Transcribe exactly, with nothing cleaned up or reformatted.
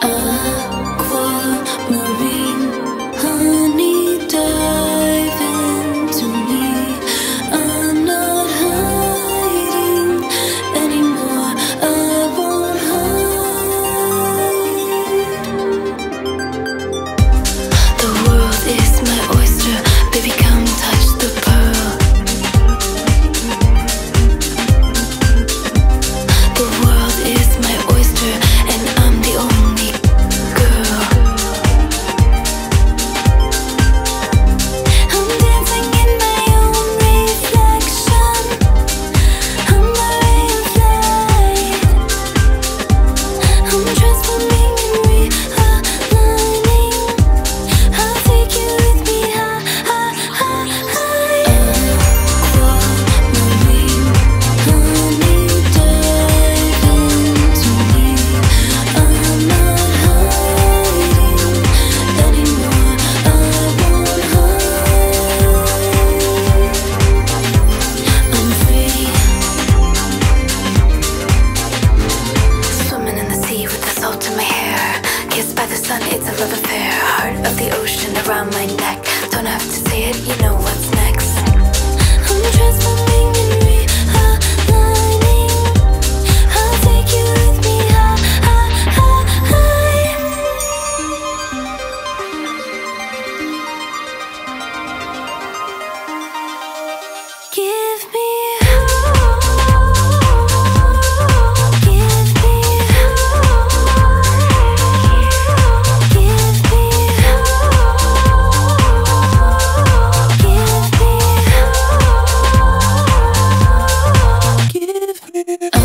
Aquamarine, honey, dive into me. I'm not hiding anymore. I won't hide. The world is my oyster. Baby, come touch the pearl. The world is my oyster, and I'm the only girl. I'm dancing in my own reflection. I'm the ray of light. I'm transforming and realigning. I'll take you with me high, high, high, high. Aquamarine, honey, dive into me. I'm not hiding anymore. I won't hide. I'm free, swimming in the sea with the salt in my hair. Kissed by the sun, it's a love affair. Heart of the ocean around my neck. Don't have to say it, you know what's next. I'm transforming and realigning. I'll take you with me high, high, high, high. Give me hope, give me hope, give me hope, give me hope, give me